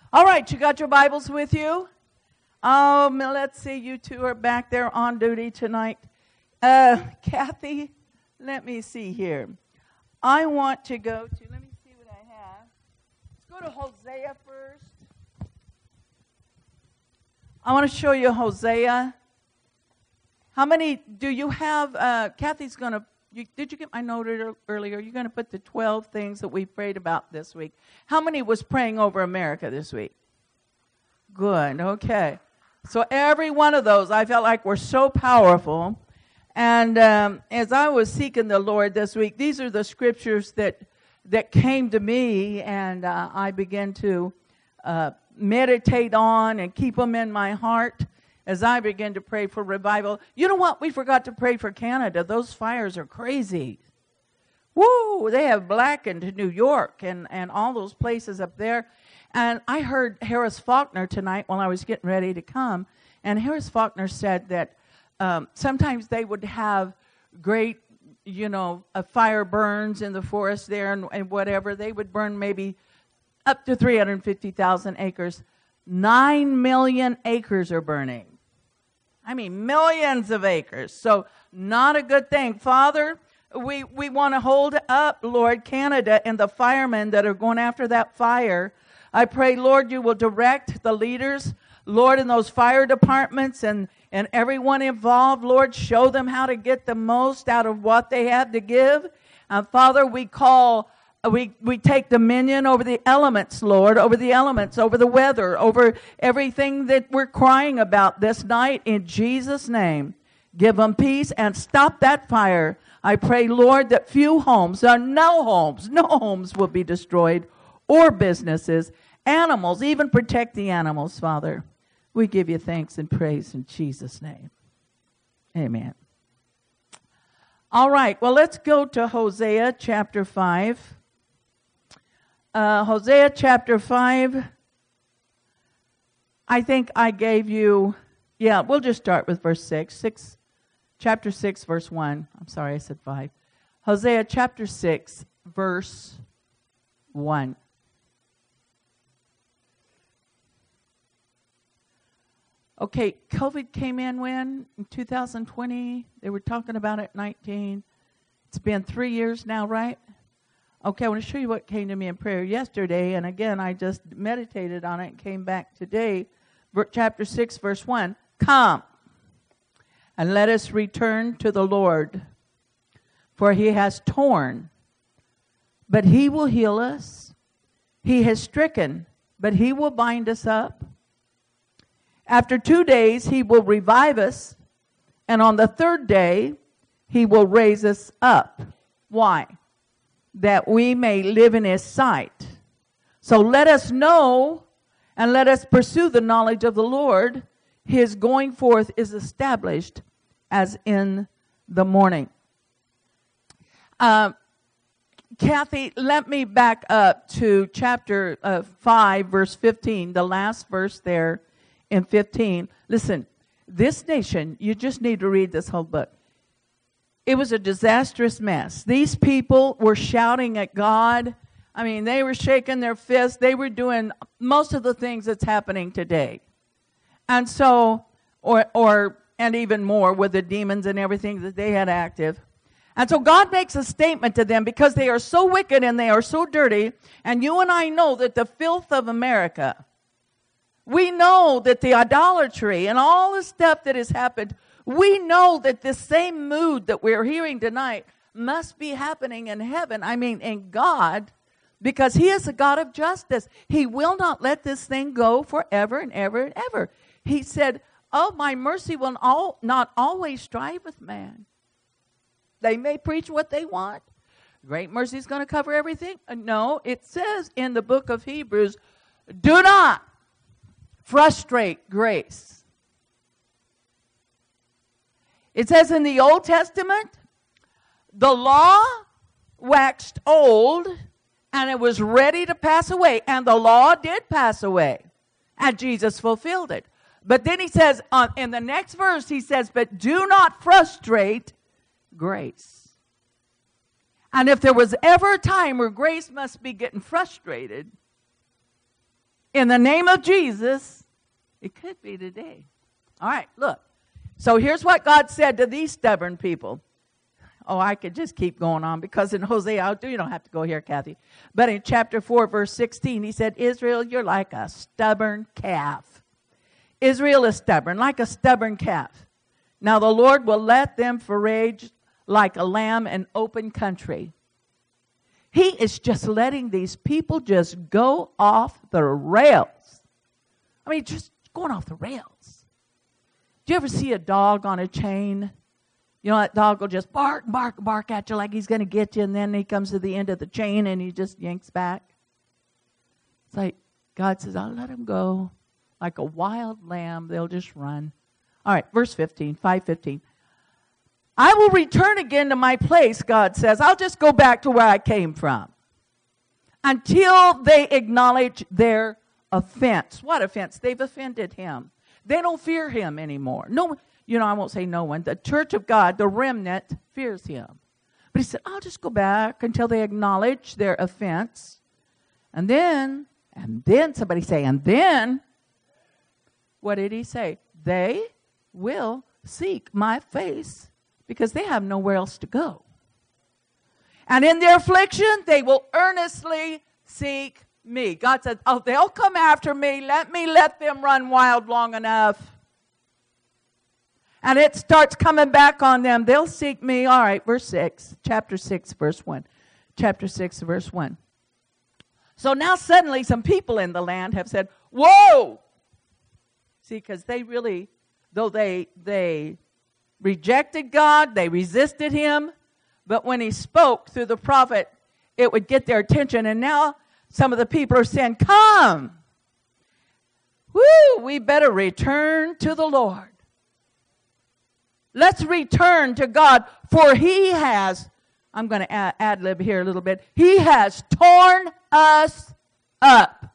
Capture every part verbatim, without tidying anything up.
All right, you got your Bibles with you? Um, let's see, you two are back there on duty tonight. Uh, Kathy, let me see here. I want to go to, let me see what I have. Let's go to Hosea first. I want to show you Hosea. How many do you have? Uh, Kathy's going to, you, did you get my note earlier? You're going to put the twelve things that we prayed about this week. How many was praying over America this week? Good, okay. So every one of those, I felt like were so powerful. And um, as I was seeking the Lord this week, these are the scriptures that that came to me, and uh, I began to uh, meditate on and keep them in my heart as I began to pray for revival. You know what? We forgot to pray for Canada. Those fires are crazy. Woo! They have blackened New York and, and all those places up there. And I heard Harris Faulkner tonight while I was getting ready to come, and Harris Faulkner said that um, sometimes they would have great, you know, a fire burns in the forest there and, and whatever. They would burn maybe up to three hundred fifty thousand acres. Nine million acres are burning. I mean, millions of acres. So not a good thing. Father, we, we want to hold up, Lord, Canada and the firemen that are going after that fire. I pray, Lord, you will direct the leaders, Lord, in those fire departments and, and everyone involved. Lord, show them how to get the most out of what they have to give. And Father, we call, we, we take dominion over the elements, Lord, over the elements, over the weather, over everything that we're crying about this night in Jesus' name. Give them peace and stop that fire. I pray, Lord, that few homes, or no homes, no homes will be destroyed, or businesses, animals, even protect the animals, Father. We give you thanks and praise in Jesus' name. Amen. All right, well, let's go to Hosea chapter five. Uh, Hosea chapter five, I think I gave you, yeah, we'll just start with verse six. six chapter six, verse one. I'm sorry, I said five. Hosea chapter six, verse one. Okay, COVID came in when? In two thousand twenty. They were talking about it in nineteen. It's been three years now, right? Okay, I want to show you what came to me in prayer yesterday. And again, I just meditated on it and came back today. Chapter six, verse one. Come, and let us return to the Lord. For he has torn, but he will heal us. He has stricken, but he will bind us up. After two days, he will revive us, and on the third day, he will raise us up. Why? That we may live in his sight. So let us know, and let us pursue the knowledge of the Lord. His going forth is established as in the morning. Uh, Kathy, let me back up to chapter uh, five, verse fifteen, the last verse there. In fifteen, listen, this nation, you just need to read this whole book. It was a disastrous mess. These people were shouting at God. I mean, they were shaking their fists. They were doing most of the things that's happening today. And so, or, or, and even more with the demons and everything that they had active. And so God makes a statement to them because they are so wicked and they are so dirty. And you and I know that the filth of America, we know that the idolatry and all the stuff that has happened, we know that the same mood that we're hearing tonight must be happening in heaven. I mean, in God, because he is a God of justice. He will not let this thing go forever and ever and ever. He said, oh, my mercy will all, not always strive with man. They may preach what they want. Great mercy is going to cover everything. No, it says in the book of Hebrews, do not frustrate grace. It says in the Old Testament, the law waxed old and it was ready to pass away. And the law did pass away. And Jesus fulfilled it. But then he says, uh, in the next verse, he says, but do not frustrate grace. And if there was ever a time where grace must be getting frustrated, In the name of Jesus, it could be today. All right, look. So here's what God said to these stubborn people. Oh, I could just keep going on because in Hosea, you don't have to go here, Kathy. But in chapter four, verse sixteen, he said, Israel, you're like a stubborn calf. Israel is stubborn, like a stubborn calf. Now the Lord will let them forage like a lamb in open country. He is just letting these people just go off the rails. I mean, just going off the rails. Do you ever see a dog on a chain? You know, that dog will just bark, bark, bark at you like he's going to get you, and then he comes to the end of the chain and he just yanks back. It's like God says, I'll let him go. Like a wild lamb, they'll just run. All right, verse fifteen, five fifteen. I will return again to my place, God says. I'll just go back to where I came from until they acknowledge their offense. What offense? They've offended him. They don't fear him anymore. No, you know, I won't say no one. The church of God, the remnant, fears him. But he said, I'll just go back until they acknowledge their offense. And then, and then, somebody say, and then, what did he say? They will seek my face because they have nowhere else to go. And in their affliction, they will earnestly seek me. God said, oh, they'll come after me. Let me let them run wild long enough. And it starts coming back on them. They'll seek me. All right, verse six. Chapter six, verse one. Chapter six, verse one. So now suddenly some people in the land have said, whoa! See, because they really, though they they rejected God, they resisted him, but when he spoke through the prophet, it would get their attention. And now some of the people are saying, come. Woo, we better return to the Lord. Let's return to God, for he has, I'm going to ad- ad-lib here a little bit, he has torn us up.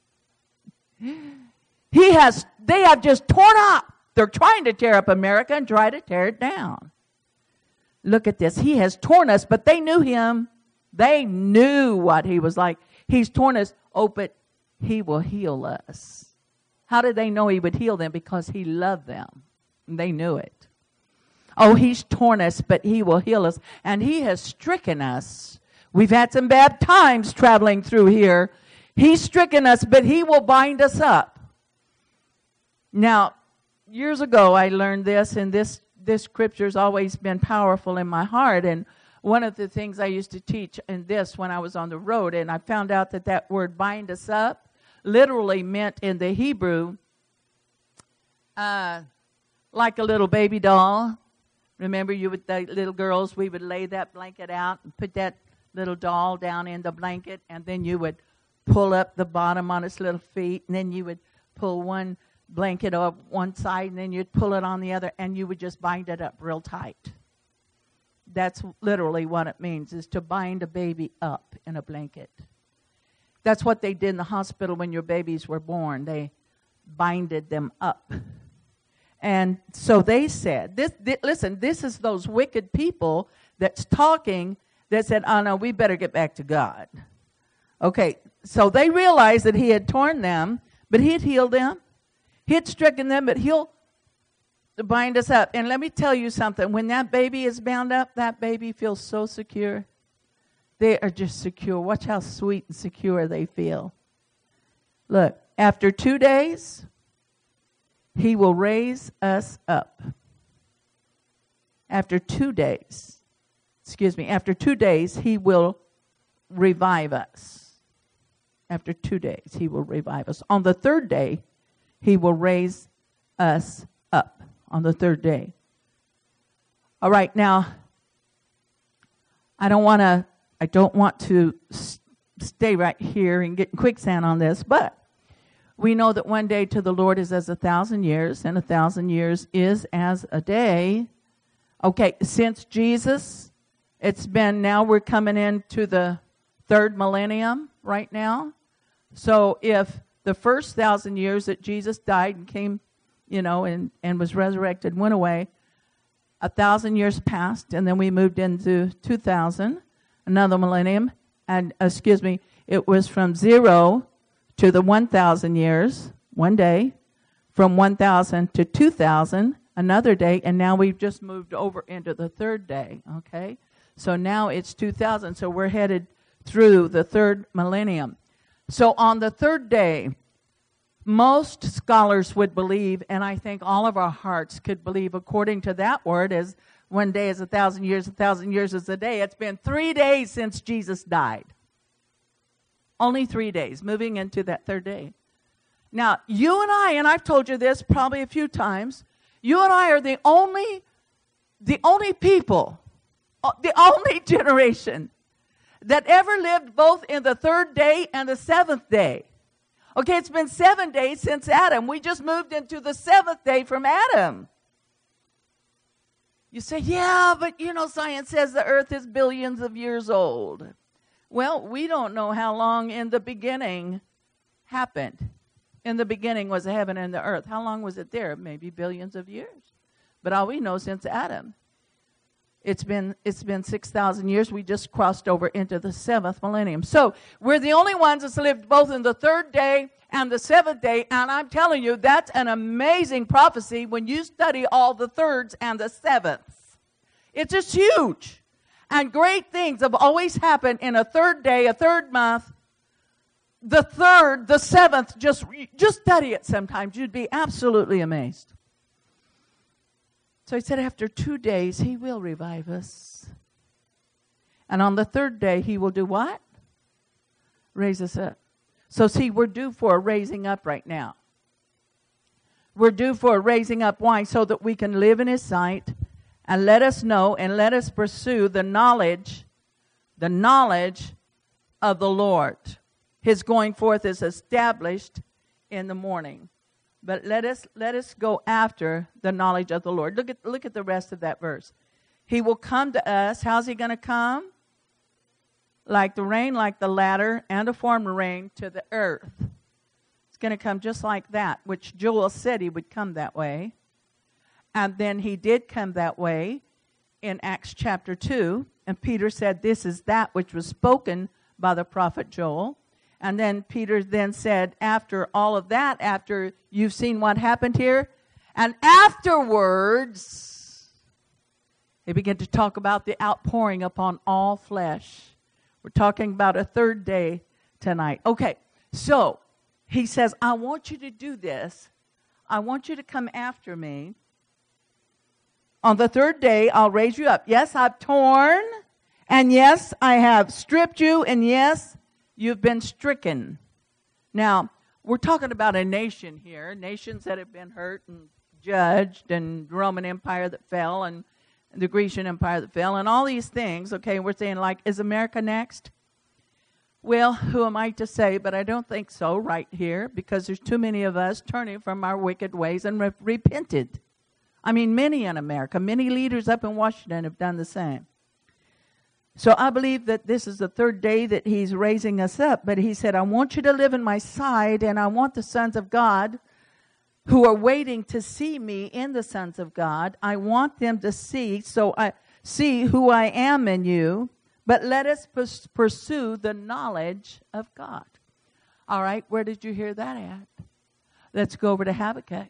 He has, they have just torn up. They're trying to tear up America and try to tear it down. Look at this. He has torn us, but they knew him. They knew what he was like. He's torn us. Oh, but he will heal us. How did they know he would heal them? Because he loved them. And they knew it. Oh, he's torn us, but he will heal us. And he has stricken us. We've had some bad times traveling through here. He's stricken us, but he will bind us up. Now, years ago, I learned this, and this, this scripture's always been powerful in my heart. And one of the things I used to teach in this when I was on the road, and I found out that that word bind us up literally meant in the Hebrew, uh, like a little baby doll. Remember, you would, the little girls, we would lay that blanket out and put that little doll down in the blanket, and then you would pull up the bottom on its little feet, and then you would pull one blanket up one side, and then you'd pull it on the other, and you would just bind it up real tight. That's literally what it means, is to bind a baby up in a blanket. That's what they did in the hospital when your babies were born. They binded them up. And so they said, this, this, listen, this is those wicked people that's talking that said, oh, no, we better get back to God. Okay, so they realized that he had torn them, but he had healed them. He had stricken them, but he'll bind us up. And let me tell you something. When that baby is bound up, that baby feels so secure. They are just secure. Watch how sweet and secure they feel. Look, after two days, he will raise us up. After two days, excuse me, after two days, he will revive us. After two days, he will revive us. On the third day, he will raise us up. On the third day. All right, now, I don't want to, I don't want to s- stay right here and get in quicksand on this, but we know that one day to the Lord is as a thousand years, and a thousand years is as a day. Okay, since Jesus, it's been, now we're coming into the third millennium right now. So if the first thousand years that Jesus died and came, you know, and, and was resurrected, went away, a thousand years passed, and then we moved into two thousand, another millennium, and, excuse me, it was from zero to the one thousand years, one day, from one thousand to two thousand, another day, and now we've just moved over into the third day, okay? So now it's two thousand, so we're headed through the third millennium. So on the third day, most scholars would believe, and I think all of our hearts could believe, according to that word, as one day is a thousand years, a thousand years is a day. It's been three days since Jesus died. Only three days, moving into that third day. Now, you and I, and I've told you this probably a few times, you and I are the only, the only people, the only generation that ever lived both in the third day and the seventh day. Okay, it's been seven days since Adam. We just moved into the seventh day from Adam. You say, yeah, but you know, science says the earth is billions of years old. Well, we don't know how long in the beginning happened. In the beginning was the heaven and the earth. How long was it there? Maybe billions of years. But all we know since Adam, it's been it's been six thousand years. We just crossed over into the seventh millennium. So we're the only ones that's lived both in the third day and the seventh day. And I'm telling you, that's an amazing prophecy when you study all the thirds and the sevenths. It's just huge. And great things have always happened in a third day, a third month. The third, the seventh, just, just study it sometimes. You'd be absolutely amazed. So he said after two days, he will revive us. And on the third day, he will do what? Raise us up. So see, we're due for a raising up right now. We're due for a raising up. Why? So that we can live in his sight and let us know and let us pursue the knowledge, the knowledge of the Lord. His going forth is established in the morning. But let us let us go after the knowledge of the Lord. Look at look at the rest of that verse. He will come to us. How's he going to come? Like the rain, like the latter and a former rain to the earth. It's going to come just like that, which Joel said he would come that way. And then he did come that way in Acts chapter two. And Peter said, this is that which was spoken by the prophet Joel. And then Peter then said, after all of that, after you've seen what happened here, and afterwards, he began to talk about the outpouring upon all flesh. We're talking about a third day tonight. Okay, so he says, I want you to do this. I want you to come after me. On the third day, I'll raise you up. Yes, I've torn, and yes, I have stripped you, and yes, you've been stricken. Now, we're talking about a nation here, nations that have been hurt and judged, and the Roman Empire that fell, and the Grecian Empire that fell, and all these things. Okay, we're saying, like, is America next? Well, who am I to say, but I don't think so right here, because there's too many of us turning from our wicked ways and re- repented. I mean, many in America, many leaders up in Washington have done the same. So I believe that this is the third day that he's raising us up. But he said, I want you to live in my sight, and I want the sons of God who are waiting to see me in the sons of God. I want them to see, so I see who I am in you. But let us pers- pursue the knowledge of God. All right, where did you hear that at? Let's go over to Habakkuk.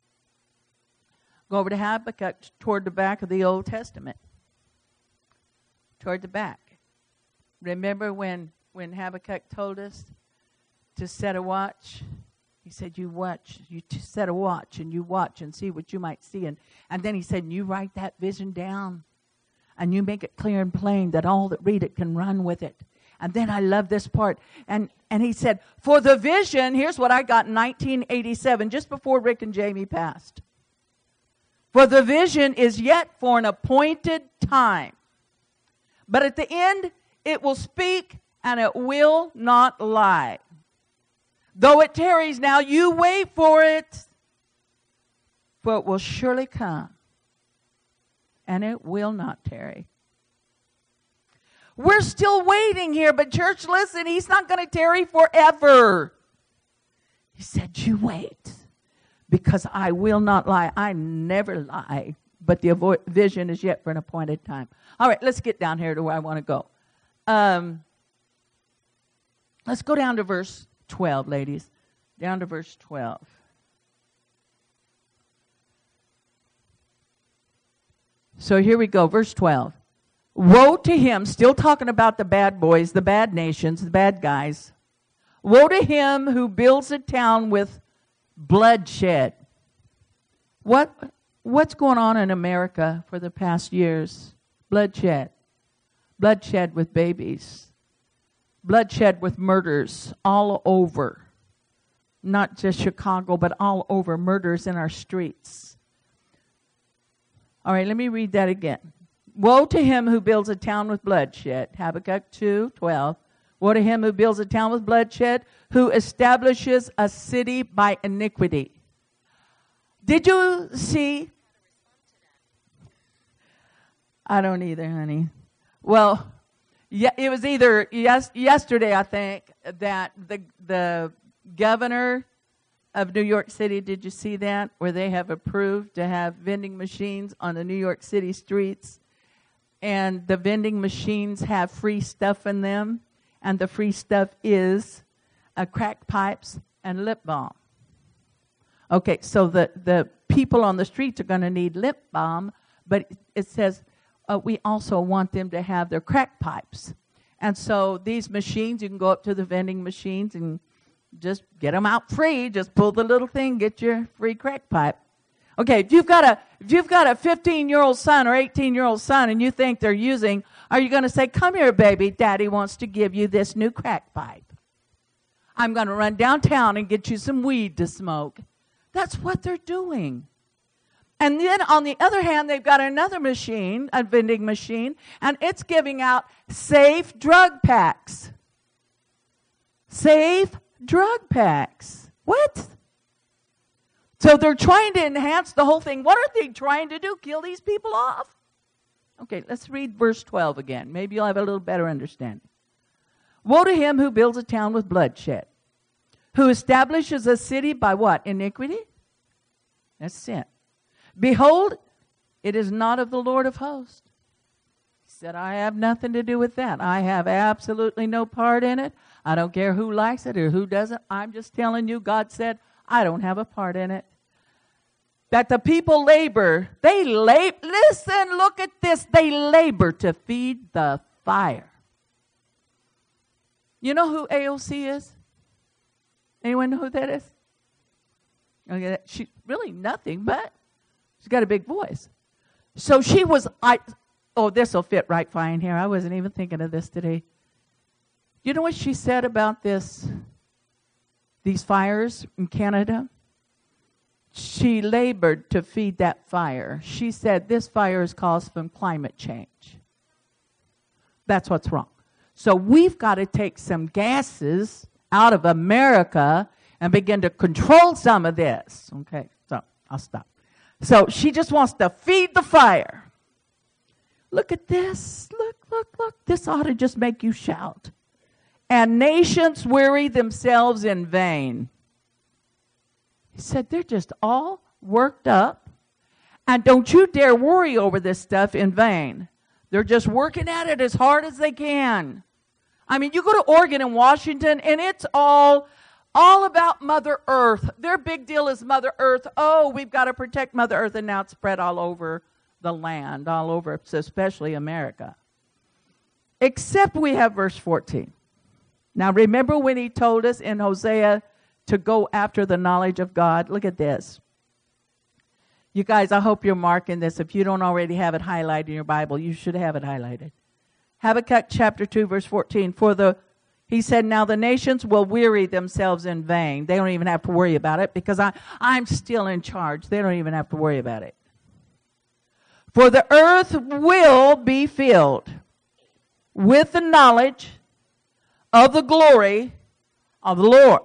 Go over to Habakkuk toward the back of the Old Testament. Toward the back. Remember when, when Habakkuk told us to set a watch? He said, you watch, you t- set a watch, and you watch and see what you might see. And, and then he said, you write that vision down, and you make it clear and plain that all that read it can run with it. And then I love this part. And, and he said, for the vision, here's what I got in nineteen eighty-seven, just before Rick and Jamie passed. For the vision is yet for an appointed time. But at the end, it will speak, and it will not lie. Though it tarries now, you wait for it, for it will surely come, and it will not tarry. We're still waiting here, but church, listen, he's not going to tarry forever. He said, you wait, because I will not lie. I never lie. But the avo- vision is yet for an appointed time. All right, let's get down here to where I want to go. Um, let's go down to verse twelve, ladies. Down to verse twelve. So here we go, verse twelve. Woe to him, still talking about the bad boys, the bad nations, the bad guys. Woe to him who builds a town with bloodshed. What, what's going on in America for the past years? Bloodshed. Bloodshed with babies. Bloodshed with murders all over. Not just Chicago, but all over. Murders in our streets. All right, let me read that again. Woe to him who builds a town with bloodshed. Habakkuk two twelve. Woe to him who builds a town with bloodshed, who establishes a city by iniquity. Did you see? I don't either, honey. Well, yeah, it was either yes, yesterday, I think, that the the governor of New York City, did you see that? Where they have approved to have vending machines on the New York City streets. And the vending machines have free stuff in them. And the free stuff is uh, crack pipes and lip balm. Okay, so the, the people on the streets are going to need lip balm, but it says uh, we also want them to have their crack pipes. And so these machines, you can go up to the vending machines and just get them out free. Just pull the little thing, get your free crack pipe. Okay, if you've got a if you've got a fifteen-year-old son or eighteen-year-old son and you think they're using, are you going to say, come here, baby, Daddy wants to give you this new crack pipe. I'm going to run downtown and get you some weed to smoke. That's what they're doing. And then on the other hand, they've got another machine, a vending machine, and it's giving out safe drug packs. Safe drug packs. What? So they're trying to enhance the whole thing. What are they trying to do? Kill these people off? Okay, let's read verse twelve again. Maybe you'll have a little better understanding. Woe to him who builds a town with bloodshed, who establishes a city by what? Iniquity? That's sin. Behold, it is not of the Lord of hosts. He said, I have nothing to do with that. I have absolutely no part in it. I don't care who likes it or who doesn't. I'm just telling you, God said, I don't have a part in it. That the people labor. They labor. Listen, look at this. They labor to feed the fire. You know who A O C is? Anyone know who that is? Okay, she's really nothing, but she's got a big voice. So she was, I. oh, this will fit right fine here. I wasn't even thinking of this today. You know what she said about this, these fires in Canada? She labored to feed that fire. She said this fire is caused from climate change. That's what's wrong. So we've got to take some gases out of America and begin to control some of this. Okay, so I'll stop. So she just wants to feed the fire. Look at this. Look, look, look. This ought to just make you shout. And nations weary themselves in vain. He said they're just all worked up. And don't you dare worry over this stuff in vain. They're just working at it as hard as they can. I mean, you go to Oregon and Washington, and it's all, all about Mother Earth. Their big deal is Mother Earth. Oh, we've got to protect Mother Earth, and now it's spread all over the land, all over, especially America. Except we have verse fourteen. Now, remember when he told us in Hosea to go after the knowledge of God? Look at this. You guys, I hope you're marking this. If you don't already have it highlighted in your Bible, you should have it highlighted. Habakkuk chapter two, verse fourteen. For the, he said, now the nations will weary themselves in vain. They don't even have to worry about it because I, I'm still in charge. They don't even have to worry about it. For the earth will be filled with the knowledge of the glory of the Lord.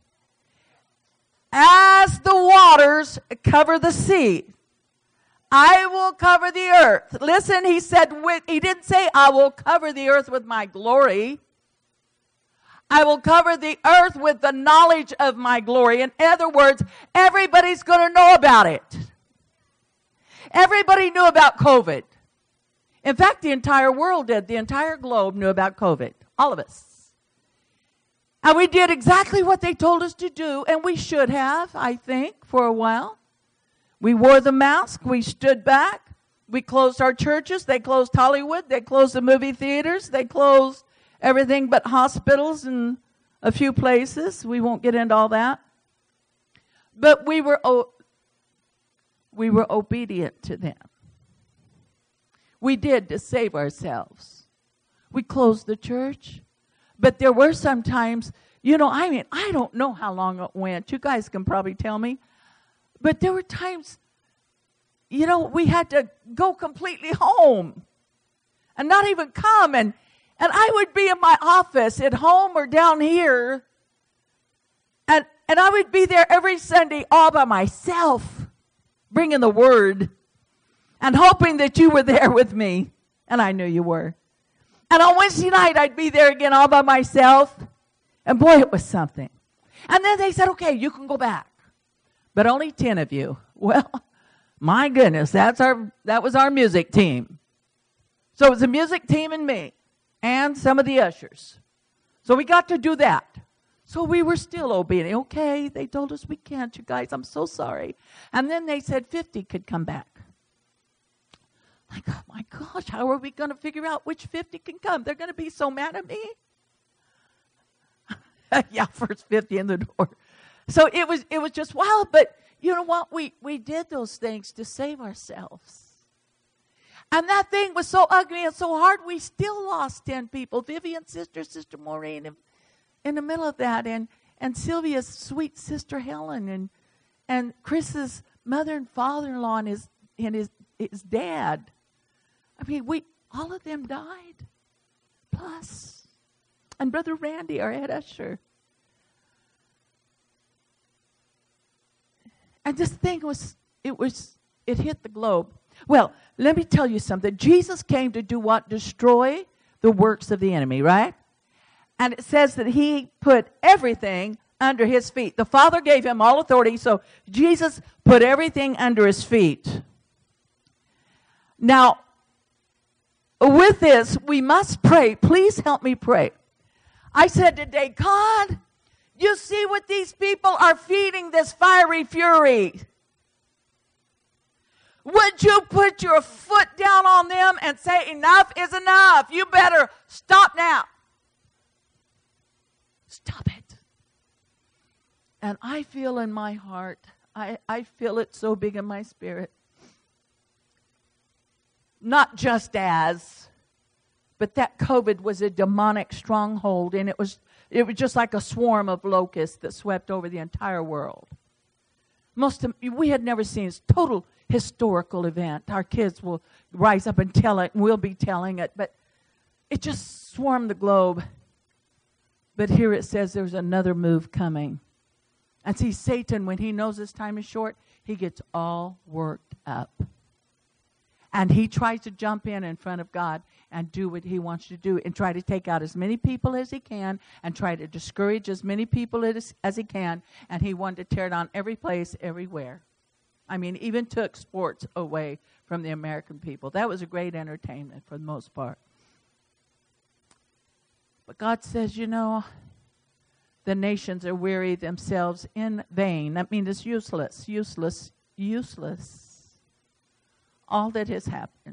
As the waters cover the sea, I will cover the earth. Listen, he said, with, he didn't say, I will cover the earth with my glory. I will cover the earth with the knowledge of my glory. In other words, everybody's going to know about it. Everybody knew about COVID. In fact, the entire world did. The entire globe knew about COVID. All of us. And we did exactly what they told us to do, and we should have, I think, for a while. We wore the mask. We stood back. We closed our churches. They closed Hollywood. They closed the movie theaters. They closed everything but hospitals and a few places. We won't get into all that. But we were o- we were obedient to them. We did to save ourselves. We closed the church. But there were some times, you know, I mean, I don't know how long it went. You guys can probably tell me. But there were times, you know, we had to go completely home and not even come. And, and I would be in my office at home or down here. And, and I would be there every Sunday all by myself, bringing the word and hoping that you were there with me. And I knew you were. And on Wednesday night, I'd be there again all by myself. And boy, it was something. And then they said, okay, you can go back. But only ten of you. Well, my goodness, that's our that was our music team. So it was the music team and me and some of the ushers. So we got to do that. So we were still obedient. Okay, they told us we can't, you guys. I'm so sorry. And then they said fifty could come back. Like, oh my gosh, how are we going to figure out which fifty can come? They're going to be so mad at me. Yeah, first fifty in the door. So it was it was just wild, but you know what? We, we did those things to save ourselves. And that thing was so ugly and so hard, we still lost ten people. Vivian's sister, Sister Maureen, in, in the middle of that, and, and Sylvia's sweet sister Helen, and and Chris's mother and father-in-law and his and his, his dad. I mean, we all of them died. Plus, and Brother Randy, our head usher. And this thing was, it was, it hit the globe. Well, let me tell you something. Jesus came to do what? Destroy the works of the enemy, right? And it says that he put everything under his feet. The Father gave him all authority, so Jesus put everything under his feet. Now, with this, we must pray. Please help me pray. I said today, God, you see what these people are feeding this fiery fury. Would you put your foot down on them and say, enough is enough. You better stop now. Stop it. And I feel in my heart, I, I feel it so big in my spirit. Not just as, but that COVID was a demonic stronghold, and it was it was just like a swarm of locusts that swept over the entire world. Most of, we had never seen this total historical event. Our kids will rise up and tell it, and we'll be telling it, but it just swarmed the globe. But here it says there's another move coming. And see, Satan, when he knows his time is short, he gets all worked up. And he tries to jump in in front of God and do what he wants to do and try to take out as many people as he can and try to discourage as many people as, as he can. And he wanted to tear down every place, everywhere. I mean, even took sports away from the American people. That was a great entertainment for the most part. But God says, you know, the nations are weary themselves in vain. That means it's useless, useless, useless. All that has happened.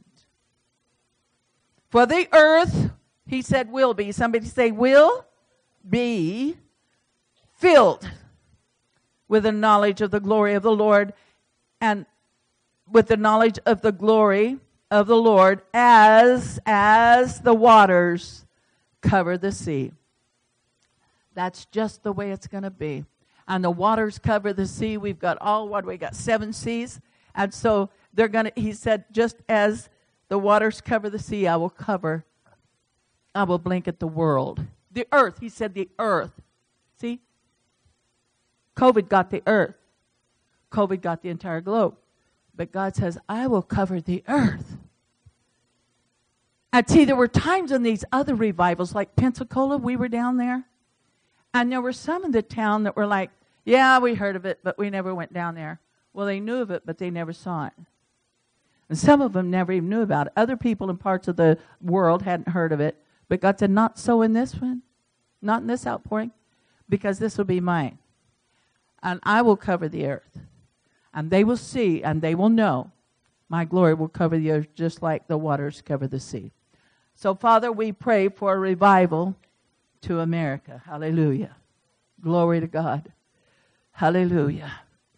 For the earth, he said, will be. Somebody say, will be filled with the knowledge of the glory of the Lord, and with the knowledge of the glory of the Lord as, as the waters cover the sea. That's just the way it's going to be. And the waters cover the sea. We've got all, what, we got seven seas. And so they're going to, he said, just as the waters cover the sea, I will cover, I will blanket the world. The earth, he said the earth. See? COVID got the earth. COVID got the entire globe. But God says, I will cover the earth. And see, there were times in these other revivals, like Pensacola, we were down there. And there were some in the town that were like, yeah, we heard of it, but we never went down there. Well, they knew of it, but they never saw it. And some of them never even knew about it. Other people in parts of the world hadn't heard of it. But God said, not so in this one. Not in this outpouring. because this will be mine. And I will cover the earth. And they will see and they will know my glory will cover the earth just like the waters cover the sea. So, Father, we pray for a revival to America. Hallelujah. Glory to God. Hallelujah.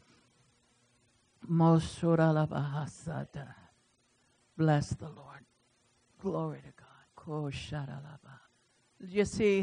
Bless the Lord. Glory to God. You see,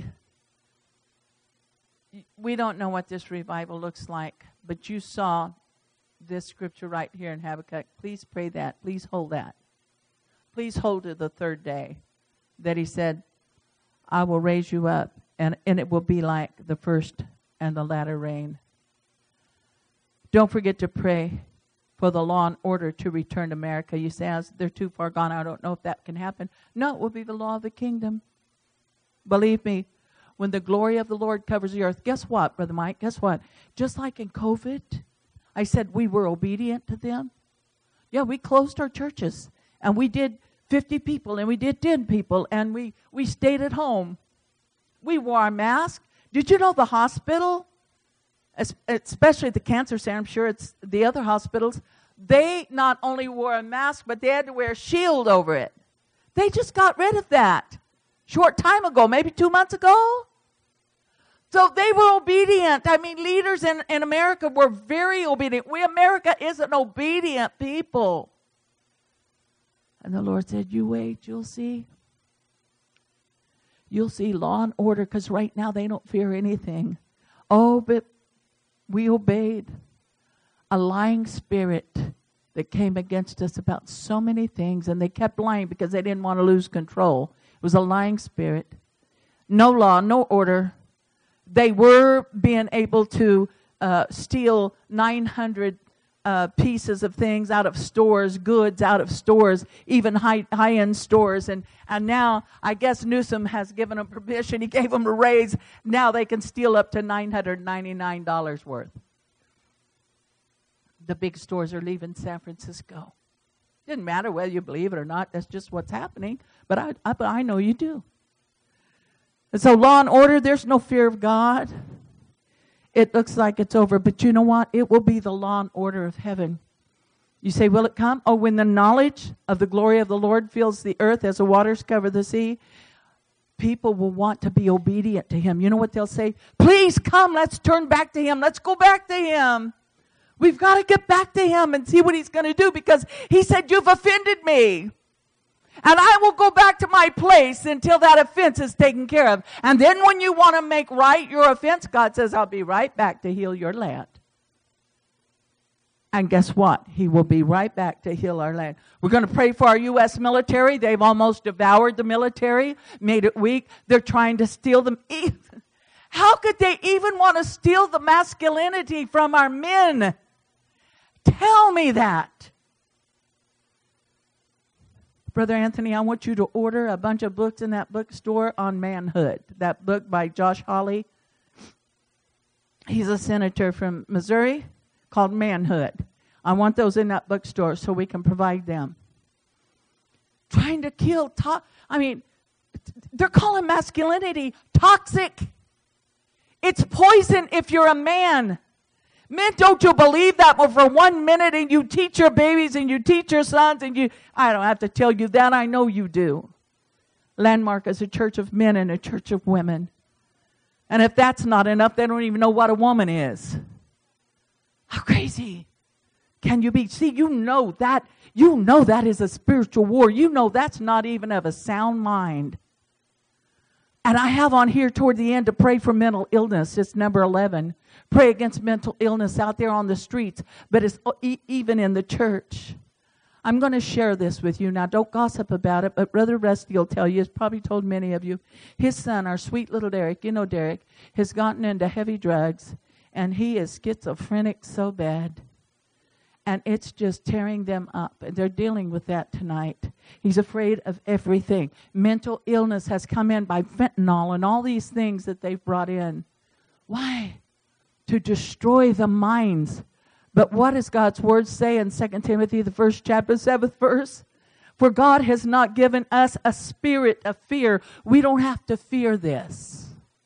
we don't know what this revival looks like, but you saw this scripture right here in Habakkuk. Please pray that. Please hold that. Please hold it the third day that he said, I will raise you up, and, and it will be like the first and the latter rain. Don't forget to pray for the law and order to return to America. You say, they're too far gone. I don't know if that can happen. No, it will be the law of the kingdom. Believe me, when the glory of the Lord covers the earth, guess what, Brother Mike? Guess what? Just like in COVID, I said we were obedient to them. Yeah, we closed our churches, and we did fifty people, and we did ten people, and we, we stayed at home. We wore our mask. Did you know the hospital, especially the cancer center, I'm sure it's the other hospitals, they not only wore a mask, but they had to wear a shield over it. They just got rid of that short time ago, maybe two months ago. So they were obedient. I mean, leaders in, in America were very obedient. We, America, is an obedient people. And the Lord said, you wait, you'll see. You'll see law and order, because right now they don't fear anything. Oh, but we obeyed a lying spirit that came against us about so many things, and they kept lying because they didn't want to lose control. It was a lying spirit. No law, no order. They were being able to uh, steal nine hundred uh, pieces of things out of stores, goods out of stores, even high, high-end stores. And, and now, I guess Newsom has given them permission. He gave them a raise. Now they can steal up to nine hundred ninety-nine dollars worth. The big stores are leaving San Francisco. Didn't matter whether you believe it or not. That's just what's happening. But I, I, but I know you do. And so law and order, there's no fear of God. It looks like it's over. But you know what? It will be the law and order of heaven. You say, will it come? Oh, when the knowledge of the glory of the Lord fills the earth as the waters cover the sea, people will want to be obedient to him. You know what they'll say? Please come, let's turn back to him. Let's go back to him. We've got to get back to him and see what he's going to do, because he said, you've offended me. And I will go back to my place until that offense is taken care of. And then when you want to make right your offense, God says, I'll be right back to heal your land. And guess what? He will be right back to heal our land. We're going to pray for our U S military. They've almost devoured the military, made it weak. They're trying to steal them. How could they even want to steal the masculinity from our men? Tell me that. Brother Anthony, I want you to order a bunch of books in that bookstore on manhood. That book by Josh Hawley. He's a senator from Missouri, called Manhood. I want those in that bookstore so we can provide them. Trying to kill, to- I mean, they're calling masculinity toxic. It's poison if you're a man. Men, don't you believe that for one minute, and you teach your babies and you teach your sons, and you, I don't have to tell you that, I know you do. Landmark is a church of men and a church of women. And if that's not enough, they don't even know what a woman is. How crazy can you be? See, you know that, you know that is a spiritual war. You know that's not even of a sound mind. And I have on here toward the end to pray for mental illness. It's number eleven. Pray against mental illness out there on the streets, but it's e- even in the church. I'm going to share this with you. Now, don't gossip about it, but Brother Rusty will tell you, he's probably told many of you, his son, our sweet little Derek, you know Derek, has gotten into heavy drugs, and he is schizophrenic so bad. And it's just tearing them up. And they're dealing with that tonight. He's afraid of everything. Mental illness has come in by fentanyl and all these things that they've brought in. Why? To destroy the minds. But what does God's word say in Second Timothy, the first chapter, seventh verse? For God has not given us a spirit of fear. We don't have to fear this.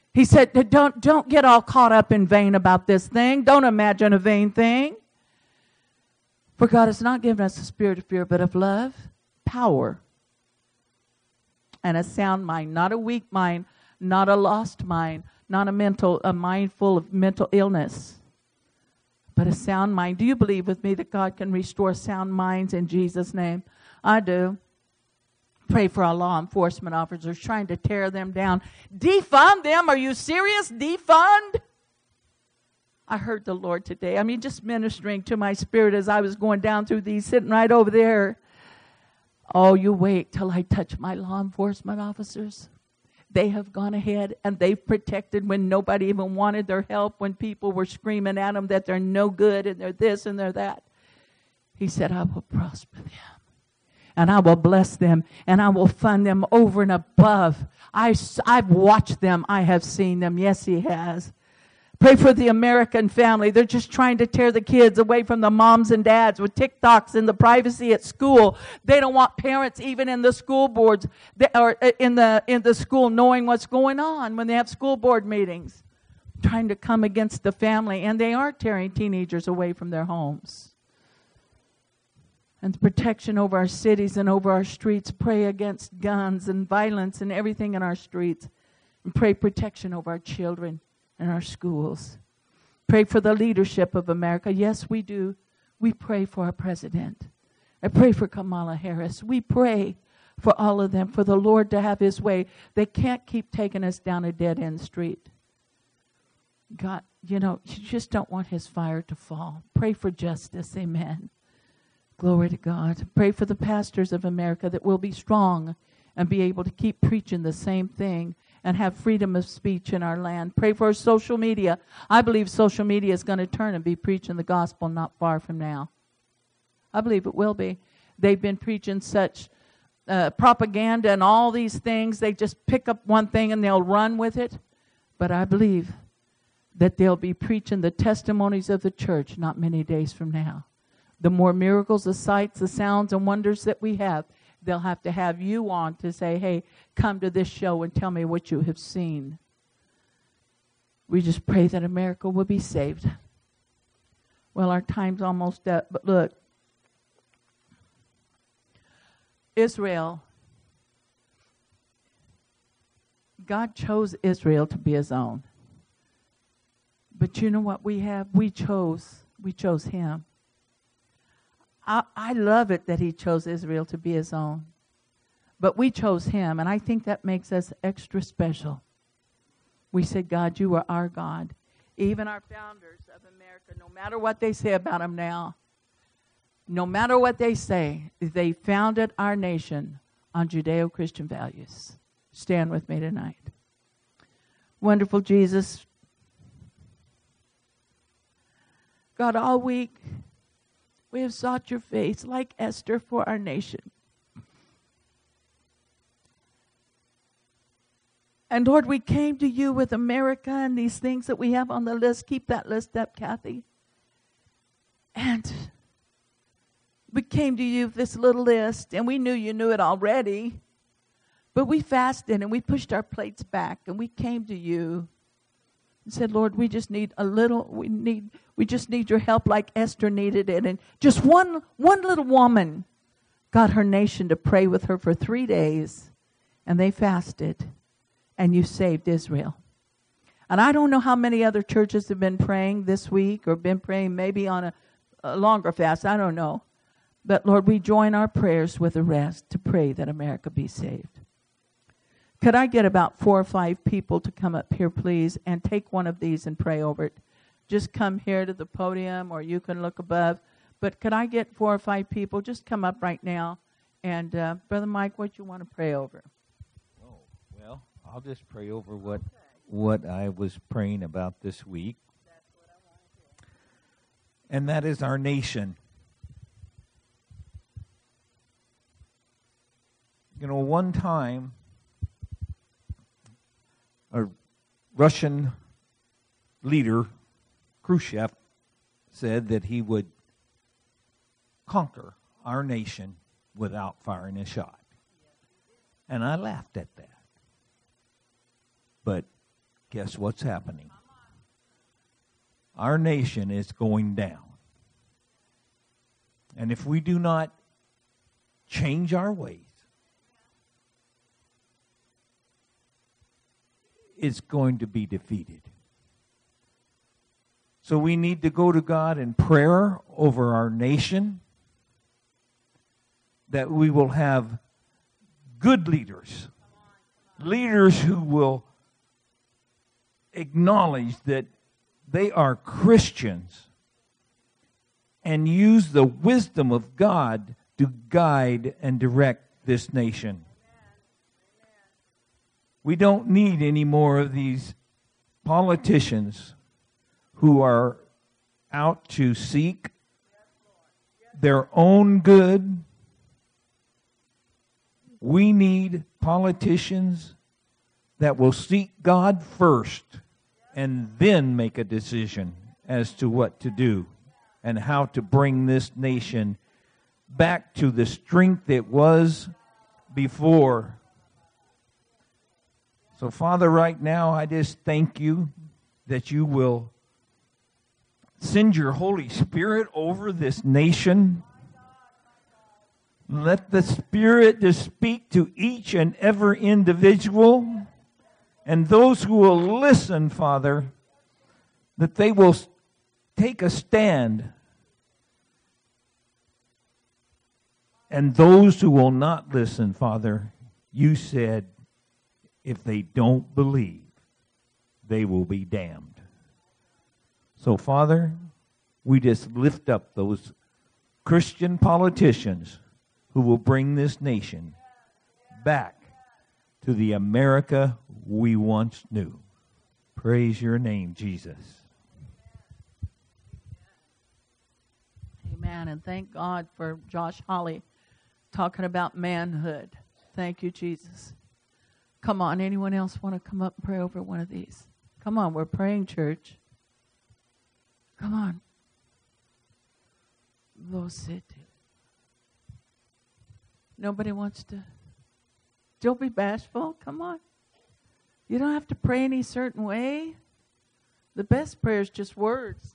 He said, don't, don't get all caught up in vain about this thing. Don't imagine a vain thing. For God has not given us a spirit of fear, but of love, power, and a sound mind. Not a weak mind, not a lost mind, not a mental, a mind full of mental illness, but a sound mind. Do you believe with me that God can restore sound minds in Jesus' name? I do. Pray for our law enforcement officers trying to tear them down. Defund them. Are you serious? Defund? I heard the Lord today. I mean, just ministering to my spirit as I was going down through these, sitting right over there. Oh, you wait till I touch my law enforcement officers. They have gone ahead and they've protected when nobody even wanted their help, when people were screaming at them that they're no good and they're this and they're that. He said, I will prosper them. And I will bless them, and I will fund them over and above. I, I've watched them. I have seen them. Yes, he has. Pray for the American family. They're just trying to tear the kids away from the moms and dads with TikToks and the privacy at school. They don't want parents even in the school boards or in the, in the school knowing what's going on when they have school board meetings. Trying to come against the family, and they are tearing teenagers away from their homes. And protection over our cities and over our streets. Pray against guns and violence and everything in our streets. And pray protection over our children and our schools. Pray for the leadership of America. Yes, we do. We pray for our president. I pray for Kamala Harris. We pray for all of them, for the Lord to have his way. They can't keep taking us down a dead-end street. God, you know, you just don't want his fire to fall. Pray for justice. Amen. Glory to God. Pray for the pastors of America that will be strong and be able to keep preaching the same thing and have freedom of speech in our land. Pray for our social media. I believe social media is going to turn and be preaching the gospel not far from now. I believe it will be. They've been preaching such uh, propaganda and all these things. They just pick up one thing and they'll run with it. But I believe that they'll be preaching the testimonies of the church not many days from now. The more miracles, the sights, the sounds, and wonders that we have, they'll have to have you on to say, hey, come to this show and tell me what you have seen. We just pray that America will be saved. Well, our time's almost up, but look. Israel. God chose Israel to be his own. But you know what we have? We chose, we chose him. I, I love it that he chose Israel to be his own. But we chose him, and I think that makes us extra special. We said, God, you are our God. Even our founders of America, no matter what they say about him now, no matter what they say, they founded our nation on Judeo-Christian values. Stand with me tonight. Wonderful Jesus. God, all week, we have sought your face like Esther for our nation. And Lord, we came to you with America and these things that we have on the list. Keep that list up, Kathy. And we came to you with this little list, and we knew you knew it already. But we fasted and we pushed our plates back, and we came to you and said, Lord, we just need a little, we need, we just need your help like Esther needed it. And just one, one little woman got her nation to pray with her for three days, and they fasted, and you saved Israel. And I don't know how many other churches have been praying this week or been praying maybe on a, a longer fast. I don't know. But Lord, we join our prayers with the rest to pray that America be saved. Could I get about four or five people to come up here, please, and take one of these and pray over it? Just come here to the podium, or you can look above. But could I get four or five people? Just come up right now. And, uh, Brother Mike, what you want to pray over? Oh, well, I'll just pray over what, okay. what I was praying about this week. That's what I want to hear. And that is our nation. You know, one time, a Russian leader, Khrushchev, said that he would conquer our nation without firing a shot. And I laughed at that. But guess what's happening? Our nation is going down. And if we do not change our ways, it's going to be defeated. So we need to go to God in prayer over our nation, that we will have good leaders, leaders who will acknowledge that they are Christians and use the wisdom of God to guide and direct this nation. We don't need any more of these politicians who are out to seek their own good. We need politicians that will seek God first and then make a decision as to what to do and how to bring this nation back to the strength it was before. So, Father, right now, I just thank you that you will send your Holy Spirit over this nation. Let the Spirit just speak to each and every individual. And those who will listen, Father, that they will take a stand. And those who will not listen, Father, you said, if they don't believe, they will be damned. So, Father, we just lift up those Christian politicians who will bring this nation back to the America we once knew. Praise your name, Jesus. Amen. And thank God for Josh Holly talking about manhood. Thank you, Jesus. Come on, anyone else want to come up and pray over one of these? Come on, we're praying, church. Come on. Lo siete. Nobody wants to. Don't be bashful. Come on. You don't have to pray any certain way. The best prayer is just words.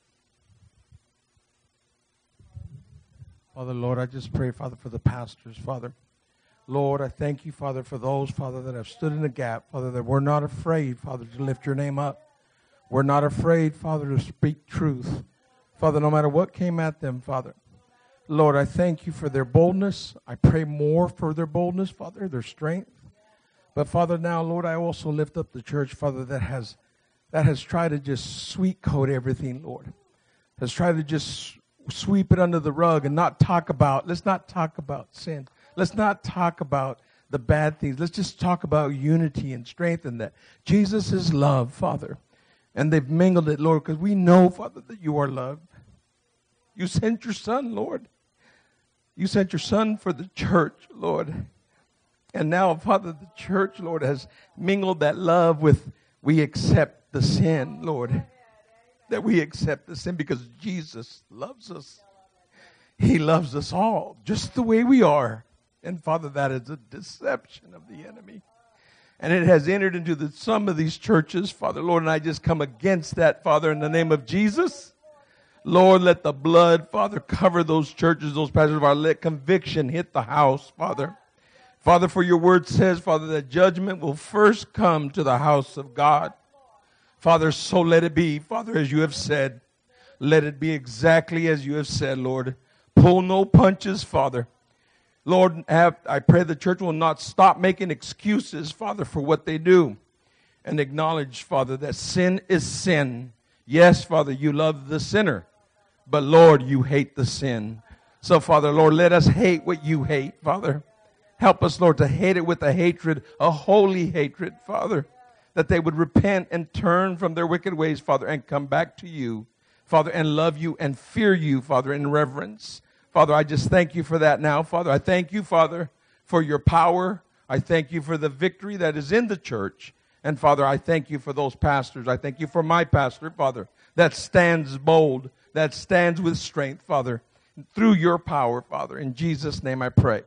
Father, Lord, I just pray, Father, for the pastors, Father. Lord, I thank you, Father, for those, Father, that have stood in the gap, Father, that we're not afraid, Father, to lift your name up. We're not afraid, Father, to speak truth. Father, no matter what came at them, Father. Lord, I thank you for their boldness. I pray more for their boldness, Father, their strength. But, Father, now, Lord, I also lift up the church, Father, that has that has tried to just sweet coat everything, Lord. Has tried to just sweep it under the rug and not talk about, let's not talk about sin. Let's not talk about the bad things. Let's just talk about unity and strength and that Jesus is love, Father. And they've mingled it, Lord, because we know, Father, that you are loved. You sent your Son, Lord. You sent your Son for the church, Lord. And now, Father, the church, Lord, has mingled that love with we accept the sin, Lord. That we accept the sin because Jesus loves us. He loves us all, just the way we are. And, Father, that is a deception of the enemy. And it has entered into the, some of these churches, Father, Lord, and I just come against that, Father, in the name of Jesus. Lord, let the blood, Father, cover those churches, those pastors of our let conviction hit the house, Father. Father, for your word says, Father, that judgment will first come to the house of God. Father, so let it be, Father, as you have said. Let it be exactly as you have said, Lord. Pull no punches, Father. Lord, have, I pray the church will not stop making excuses, Father, for what they do. And acknowledge, Father, that sin is sin. Yes, Father, you love the sinner. But, Lord, you hate the sin. So, Father, Lord, let us hate what you hate, Father. Help us, Lord, to hate it with a hatred, a holy hatred, Father. That they would repent and turn from their wicked ways, Father, and come back to you, Father, and love you and fear you, Father, in reverence. Father, I just thank you for that now, Father. I thank you, Father, for your power. I thank you for the victory that is in the church. And, Father, I thank you for those pastors. I thank you for my pastor, Father, that stands bold, that stands with strength, Father, through your power, Father. In Jesus' name I pray.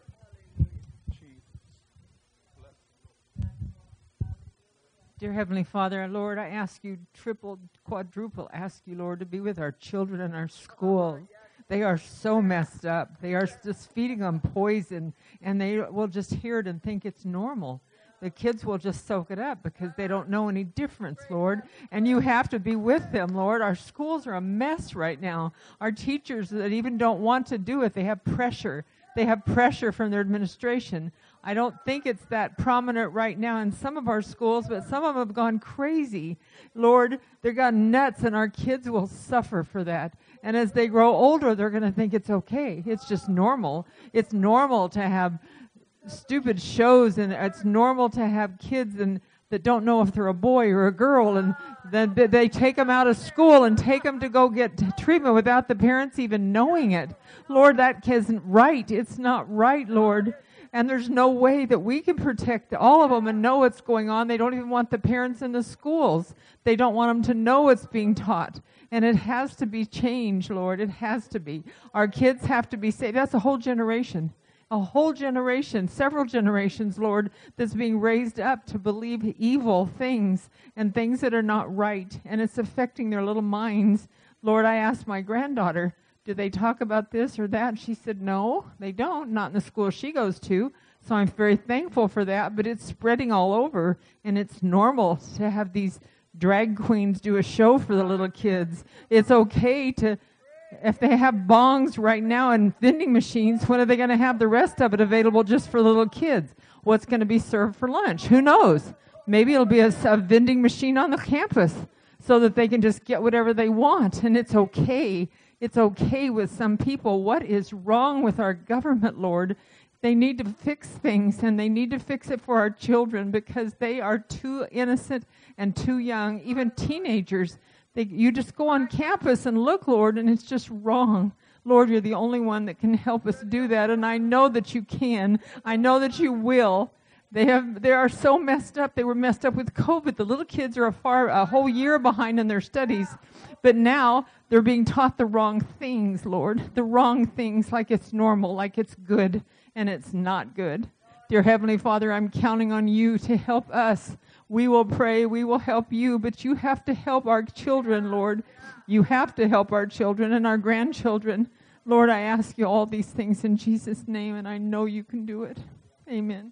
Dear Heavenly Father, Lord, I ask you triple, quadruple, ask you, Lord, to be with our children in our schools. They are so messed up. They are just feeding them poison, and they will just hear it and think it's normal. The kids will just soak it up because they don't know any difference, Lord. And you have to be with them, Lord. Our schools are a mess right now. Our teachers that even don't want to do it, they have pressure. They have pressure from their administration. I don't think it's that prominent right now in some of our schools, but some of them have gone crazy. Lord, they've gone nuts, and our kids will suffer for that. And as they grow older, they're going to think it's okay. It's just normal. It's normal to have stupid shows, and it's normal to have kids and that don't know if they're a boy or a girl, and then they take them out of school and take them to go get treatment without the parents even knowing it. Lord, that isn't right. It's not right, Lord. And there's no way that we can protect all of them and know what's going on. They don't even want the parents in the schools. They don't want them to know what's being taught. And it has to be changed, Lord. It has to be. Our kids have to be saved. That's a whole generation. A whole generation, several generations, Lord, that's being raised up to believe evil things and things that are not right. And it's affecting their little minds. Lord, I asked my granddaughter, do they talk about this or that? She said, no, they don't, not in the school she goes to. So I'm very thankful for that, but it's spreading all over, and it's normal to have these drag queens do a show for the little kids. It's okay to, if they have bongs right now and vending machines, when are they going to have the rest of it available just for little kids? What's going to be served for lunch? Who knows? Maybe it'll be a, a vending machine on the campus so that they can just get whatever they want, and it's okay. It's okay with some people. What is wrong with our government, Lord? They need to fix things, and they need to fix it for our children because they are too innocent and too young. Even teenagers, they, you just go on campus and look, Lord, and it's just wrong. Lord, you're the only one that can help us do that, and I know that you can. I know that you will. They have. They are so messed up. They were messed up with COVID. The little kids are a far, a whole year behind in their studies. But now they're being taught the wrong things, Lord. The wrong things, like it's normal, like it's good, and it's not good. Dear Heavenly Father, I'm counting on you to help us. We will pray. We will help you. But you have to help our children, Lord. You have to help our children and our grandchildren. Lord, I ask you all these things in Jesus' name, and I know you can do it. Amen.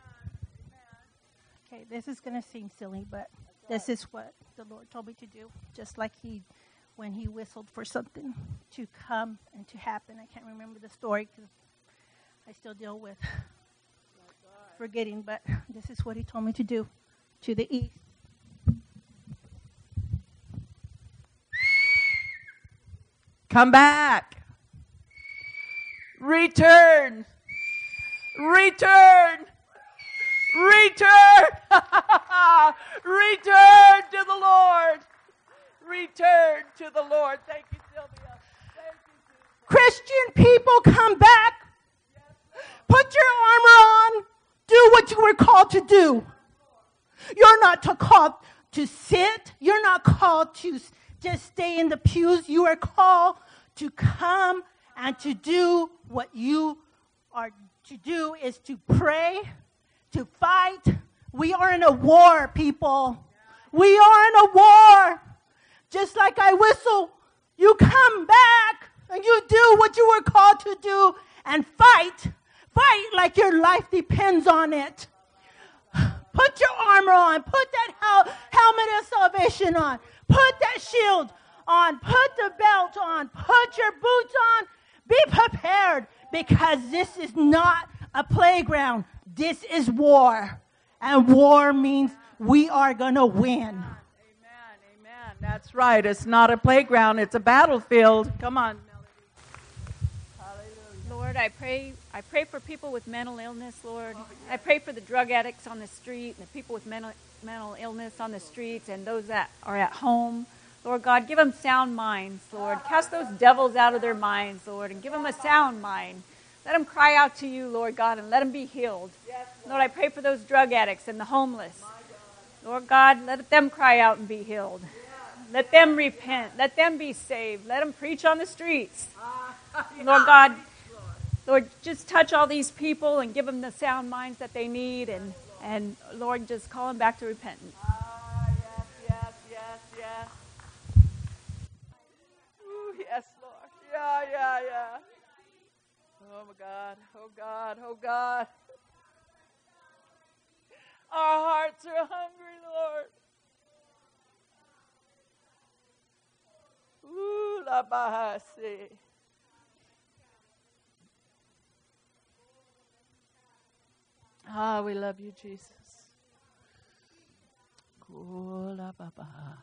Okay, this is going to seem silly, but this is what the Lord told me to do, just like he, when he whistled for something to come and to happen. I can't remember the story because I still deal with forgetting, but this is what he told me to do. To the east. Come back. Return. Return. Return! Return to the Lord! Return to the Lord. Thank you, Sylvia. Thank you, Christian people, come back. Put your armor on. Do what you were called to do. You're not to called to sit. You're not called to just stay in the pews. You are called to come and to do what you are to do is to pray, to fight. We are in a war, people. We are in a war. Just like I whistle, you come back and you do what you were called to do and fight. Fight like your life depends on it. Put your armor on. Put that hel- helmet of salvation on. Put that shield on. Put the belt on. Put your boots on. Be prepared, because this is not a playground. This is war. And war means we are going to win. Amen, amen. That's right. It's not a playground. It's a battlefield. Come on, Melody. Lord, I pray I pray for people with mental illness, Lord. I pray for the drug addicts on the street and the people with mental mental illness on the streets and those that are at home. Lord God, give them sound minds, Lord. Cast those devils out of their minds, Lord, and give them a sound mind. Let them cry out to you, Lord God, and let them be healed. Lord, I pray for those drug addicts and the homeless. Lord God, let them cry out and be healed. Let them repent. Let them be saved. Let them preach on the streets. Lord God, Lord, just touch all these people and give them the sound minds that they need. And, and Lord, just call them back to repentance. yes. Ooh, yes, Lord. Yeah, yeah, yeah. Oh, my God. Oh, God. Oh, God. Our hearts are hungry, Lord. Ooh, la bahasi. Ah, we love you, Jesus. Ooh, la babaha.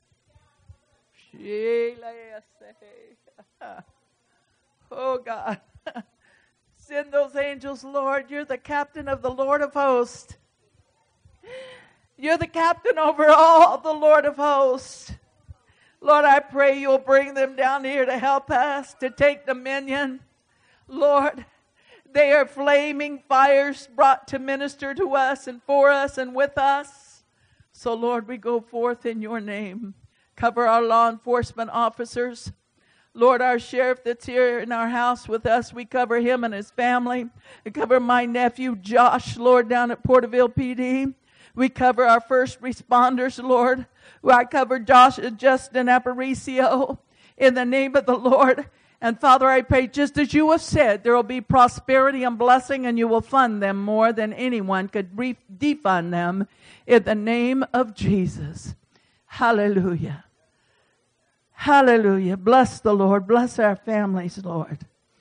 Sheila yaseh. Oh, God. Send those angels, Lord. You're the captain of the Lord of hosts. You're the captain over all, the Lord of hosts. Lord, I pray you'll bring them down here to help us to take dominion. Lord, they are flaming fires brought to minister to us and for us and with us. So, Lord, we go forth in your name. Cover our law enforcement officers. Lord, our sheriff that's here in our house with us, we cover him and his family. We cover my nephew, Josh, Lord, down at Porterville P D. We cover our first responders, Lord. I cover Josh, Justin Aparicio in the name of the Lord. And Father, I pray just as you have said, there will be prosperity and blessing, and you will fund them more than anyone could re- defund them in the name of Jesus. Hallelujah. Hallelujah. Bless the Lord. Bless our families, Lord.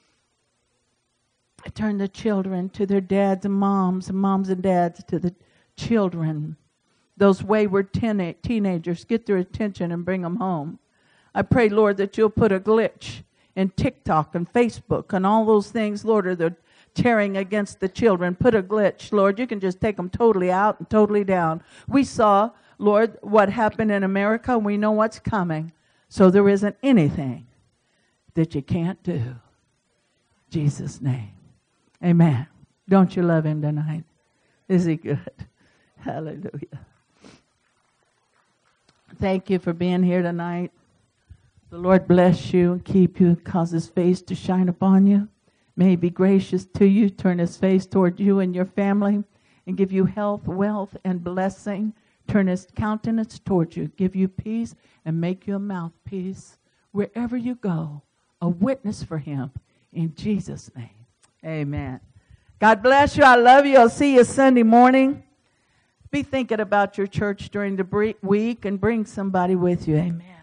I turn the children to their dads and moms, and moms and dads to the children. Those wayward teen- teenagers, get their attention and bring them home. I pray, Lord, that you'll put a glitch in TikTok and Facebook and all those things, Lord, are the tearing against the children. Put a glitch, Lord. You can just take them totally out and totally down. We saw, Lord, what happened in America. We know what's coming. So there isn't anything that you can't do. In Jesus' name. Amen. Don't you love him tonight? Is he good? Hallelujah. Thank you for being here tonight. The Lord bless you and keep you and cause his face to shine upon you. May he be gracious to you, turn his face toward you and your family, and give you health, wealth, and blessing. Turn his countenance toward you, give you peace, and make you a mouthpiece wherever you go, a witness for him. In Jesus' name, amen. God bless you. I love you. I'll see you Sunday morning. Be thinking about your church during the week and bring somebody with you. Amen.